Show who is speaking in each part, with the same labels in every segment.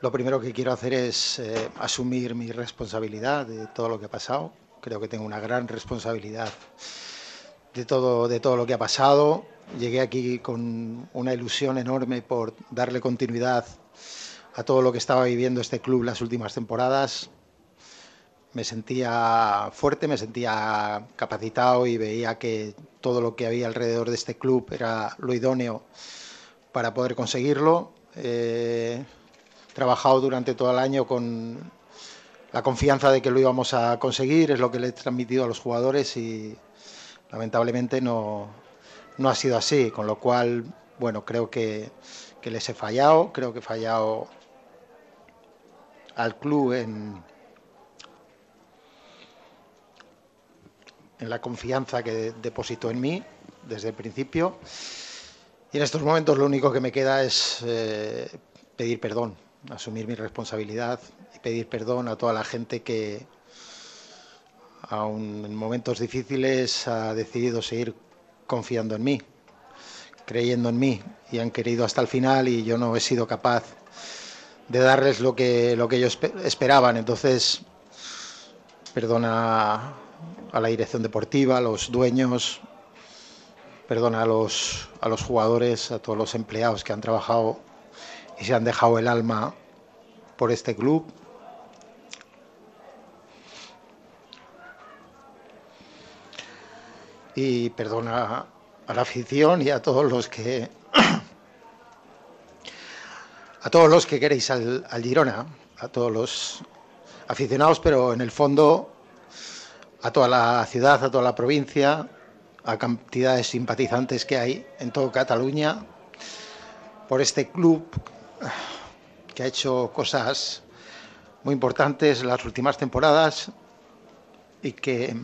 Speaker 1: Lo primero que quiero hacer es asumir mi responsabilidad de todo lo que ha pasado. Creo que tengo una gran responsabilidad de todo lo que ha pasado. Llegué aquí con una ilusión enorme por darle continuidad a todo lo que estaba viviendo este club las últimas temporadas. Me sentía fuerte, me sentía capacitado y veía que todo lo que había alrededor de este club era lo idóneo para poder conseguirlo. He trabajado durante todo el año con la confianza de que lo íbamos a conseguir, es lo que le he transmitido a los jugadores y lamentablemente no ha sido así, con lo cual, bueno, creo que les he fallado, creo que he fallado al club en la confianza que depositó en mí desde el principio. Y en estos momentos lo único que me queda es pedir perdón, asumir mi responsabilidad y pedir perdón a toda la gente que, aun en momentos difíciles, ha decidido seguir confiando en mí, creyendo en mí y han querido hasta el final y yo no he sido capaz de darles lo que ellos esperaban. Entonces, perdona a la dirección deportiva, a los dueños, perdona a los jugadores, a todos los empleados que han trabajado y se han dejado el alma por este club. Y perdona a la afición y a todos los que queréis al Girona, a todos los aficionados, pero en el fondo a toda la ciudad, a toda la provincia, a cantidad de simpatizantes que hay en toda Cataluña por este club que ha hecho cosas muy importantes en las últimas temporadas y que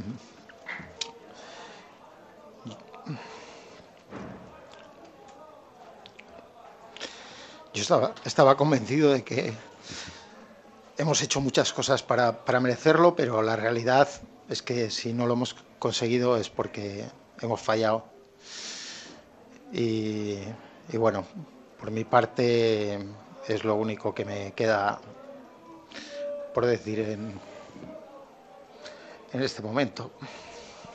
Speaker 1: yo estaba convencido de que hemos hecho muchas cosas para merecerlo, pero la realidad es que si no lo hemos conseguido es porque hemos fallado. Y bueno, por mi parte es lo único que me queda por decir en este momento.